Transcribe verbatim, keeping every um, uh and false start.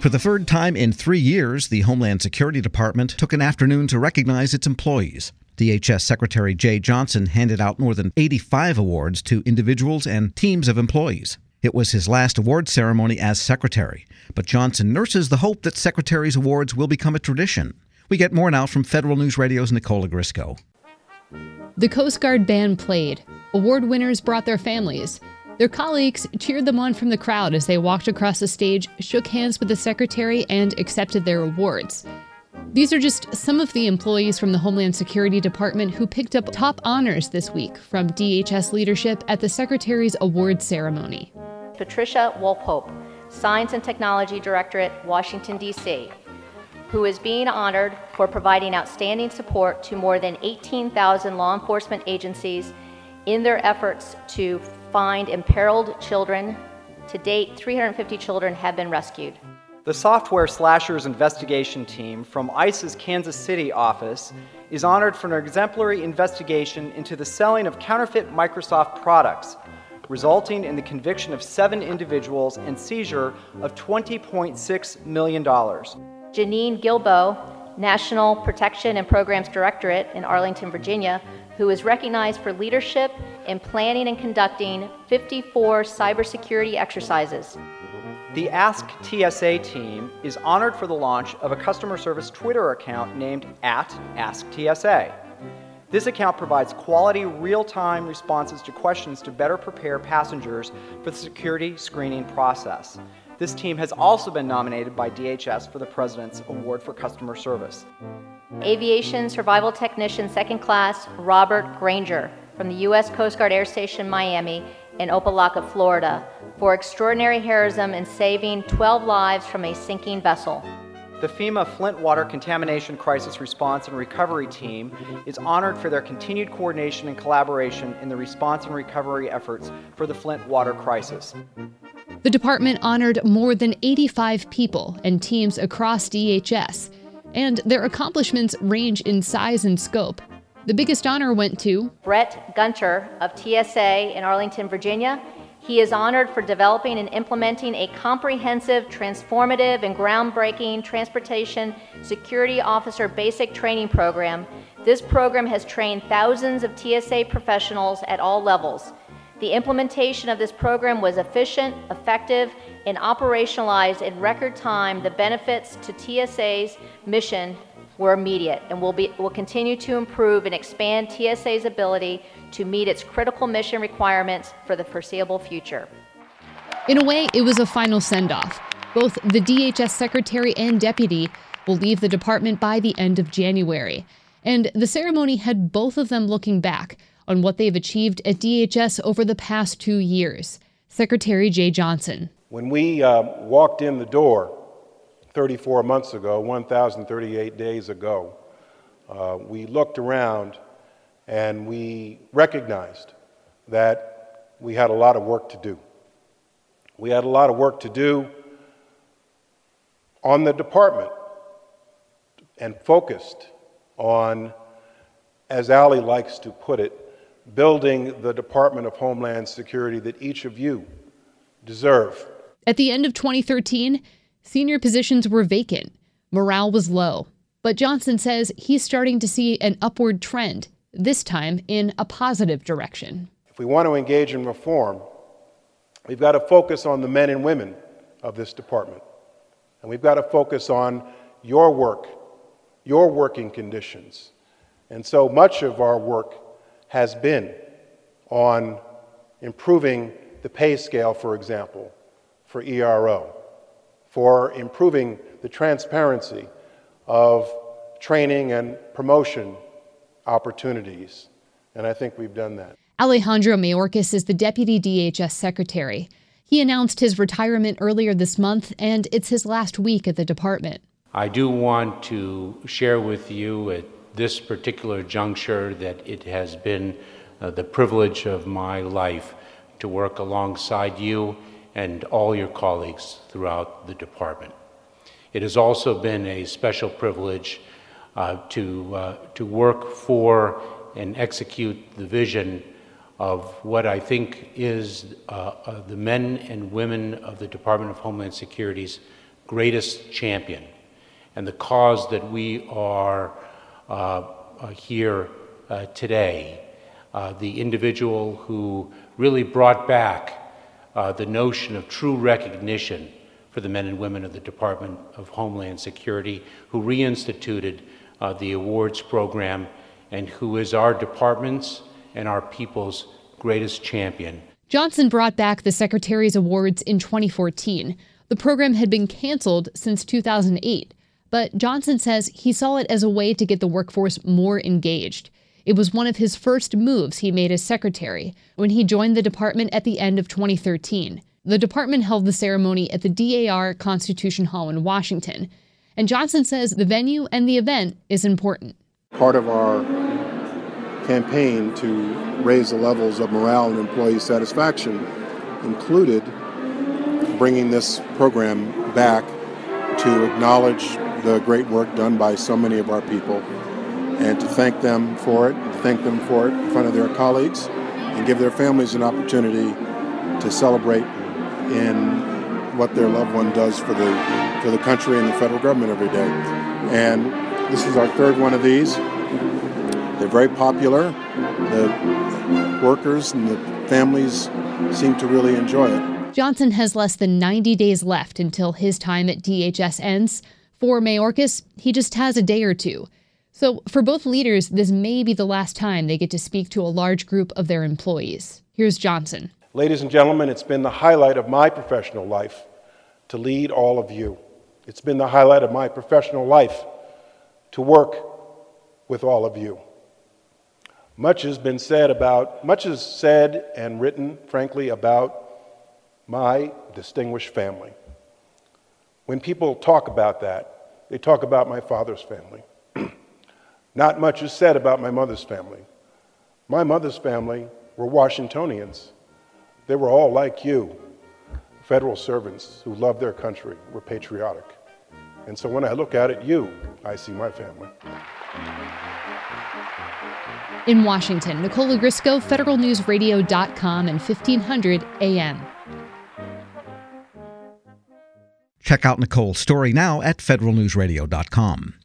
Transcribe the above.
For the third time in three years, the Homeland Security Department took an afternoon to recognize its employees. D H S Secretary Jeh Johnson handed out more than eighty-five awards to individuals and teams of employees. It was his last award ceremony as secretary, but Johnson nurses the hope that secretaries' awards will become a tradition. We get more now from Federal News Radio's Nicola Grisco. The Coast Guard band played. Award winners brought their families. Their colleagues cheered them on from the crowd as they walked across the stage, shook hands with the secretary, and accepted their awards. These are just some of the employees from the Homeland Security Department who picked up top honors this week from D H S leadership at the Secretary's awards ceremony. Patricia Wolfhope, Science and Technology Directorate, Washington, D C, who is being honored for providing outstanding support to more than eighteen thousand law enforcement agencies in their efforts to find imperiled children. To date, three hundred fifty children have been rescued. The Software Slashers investigation team from ICE's Kansas City office is honored for an exemplary investigation into the selling of counterfeit Microsoft products, resulting in the conviction of seven individuals and seizure of twenty point six million dollars. Janine Gilbo, National Protection and Programs Directorate in Arlington, Virginia, who is recognized for leadership in planning and conducting fifty-four cybersecurity exercises. The Ask T S A team is honored for the launch of a customer service Twitter account named at Ask T S A. This account provides quality, real-time responses to questions to better prepare passengers for the security screening process. This team has also been nominated by D H S for the President's Award for Customer Service. Aviation Survival Technician Second Class Robert Granger from the U S Coast Guard Air Station Miami in Opelika, Florida, for extraordinary heroism in saving twelve lives from a sinking vessel. The FEMA Flint Water Contamination Crisis Response and Recovery Team is honored for their continued coordination and collaboration in the response and recovery efforts for the Flint water crisis. The department honored more than eighty-five people and teams across D H S, and their accomplishments range in size and scope. The biggest honor went to Brett Gunter of T S A in Arlington, Virginia. He is honored for developing and implementing a comprehensive, transformative, and groundbreaking Transportation Security Officer Basic Training Program. This program has trained thousands of T S A professionals at all levels. The implementation of this program was efficient, effective, and operationalized in record time. The benefits to T S A's mission were immediate and will be will continue to improve and expand T S A's ability to meet its critical mission requirements for the foreseeable future. In a way, it was a final send-off. Both the D H S secretary and deputy will leave the department by the end of January, and the ceremony had both of them looking back on what they've achieved at D H S over the past two years. Secretary Jeh Johnson. When we uh, walked in the door thirty-four months ago, one thousand thirty-eight days ago, uh, we looked around and we recognized that we had a lot of work to do. We had a lot of work to do on the department and focused on, as Allie likes to put it, building the Department of Homeland Security that each of you deserve. At the end of twenty thirteen, senior positions were vacant. Morale was low. But Johnson says he's starting to see an upward trend, this time in a positive direction. If we want to engage in reform, we've got to focus on the men and women of this department. And we've got to focus on your work, your working conditions. And so much of our work has been on improving the pay scale, for example, for E R O, for improving the transparency of training and promotion opportunities. And I think we've done that. Alejandro Mayorkas is the deputy D H S secretary. He announced his retirement earlier this month, and it's his last week at the department. I do want to share with you at this particular juncture that it has been uh, the privilege of my life to work alongside you and all your colleagues throughout the department. It has also been a special privilege uh, to, uh, to work for and execute the vision of what I think is uh, uh, the men and women of the Department of Homeland Security's greatest champion. And the cause that we are uh, uh, here uh, today, uh, the individual who really brought back uh, the notion of true recognition for the men and women of the Department of Homeland Security, who reinstituted uh, the awards program, and who is our department's and our people's greatest champion. Johnson brought back the Secretary's Awards in twenty fourteen. The program had been canceled since two thousand eight, but Johnson says he saw it as a way to get the workforce more engaged. It was one of his first moves he made as secretary when he joined the department at the end of twenty thirteen. The department held the ceremony at the D A R Constitution Hall in Washington, and Johnson says the venue and the event is important. Part of our campaign to raise the levels of morale and employee satisfaction included bringing this program back to acknowledge the great work done by so many of our people and to thank them for it, to thank them for it in front of their colleagues, and give their families an opportunity to celebrate in what their loved one does for the for the country and the federal government every day. And this is our third one of these. They're very popular. The workers and the families seem to really enjoy it. Johnson has less than ninety days left until his time at D H S ends. For Mayorkas, he just has a day or two. So for both leaders, this may be the last time they get to speak to a large group of their employees. Here's Johnson. Ladies and gentlemen, it's been the highlight of my professional life to lead all of you. It's been the highlight of my professional life to work with all of you. Much has been said about, much is said and written, frankly, about my distinguished family. When people talk about that, they talk about my father's family. Not much is said about my mother's family. My mother's family were Washingtonians. They were all like you, federal servants who loved their country, were patriotic. And so when I look out at you, I see my family. In Washington, Nicole Grisco, federal news radio dot com and fifteen hundred A M. Check out Nicole's story now at federal news radio dot com.